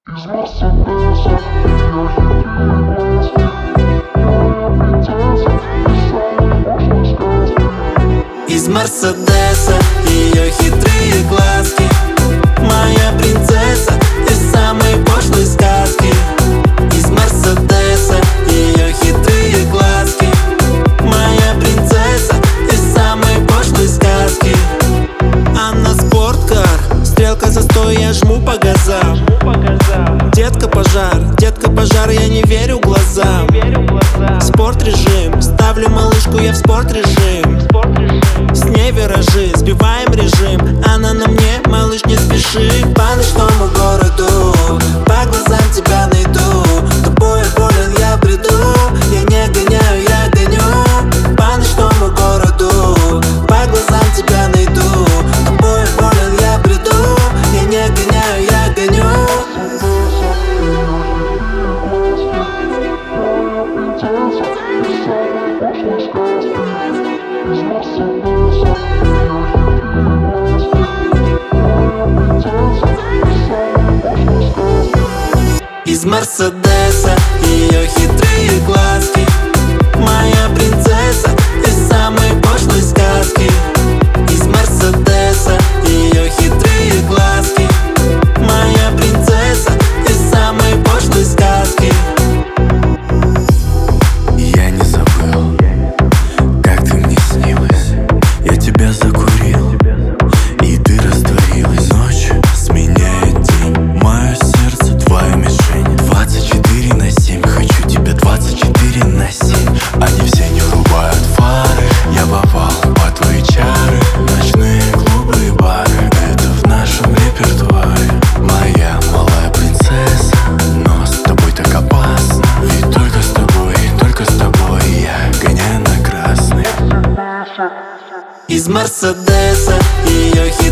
Из Мерседеса ее хитрые глазки, моя принцесса из самой пошлой сказки. Из Мерседеса ее хитрые глазки, моя принцесса из самой пошлой сказки. Из Мерседеса ее хитрые глазки, моя принцесса из самой пошлой сказки. Она спорткар, стрелка за 100, я жму по газам. Детка пожар, я не верю глазам. Спорт режим, ставлю малышку я в спорт режим. С ней виражи, сбиваем режим. Она на мне, малыш, не спеши. По ночному городу, по глазам тебя найду. Тобой болен, я приду. Я не гоняю, я гоню. По ночному городу, по глазам тебя найду. Тобой болен, я приду. Я не гоняю, я гоню. Из Мерседеса ее хитрые глазки, моя принцесса из самой пошлой сказки. Из Мерседеса ее хитрые глазки, моя принцесса из самой пошлой сказки. Я не забыл, как ты мне снилась. Я тебя закурил, и ты растворилась. Ночь сменяет день, мое сердце твоя мишень. 24/7, хочу тебя 24/7. Они все не рубают фары, я попал под твои чары. Ночные клубы и бары, это в нашем репертуаре. Моя малая принцесса, но с тобой так опасно. Ведь только с тобой я гоняю на красный. Из Мерседеса ее хитрые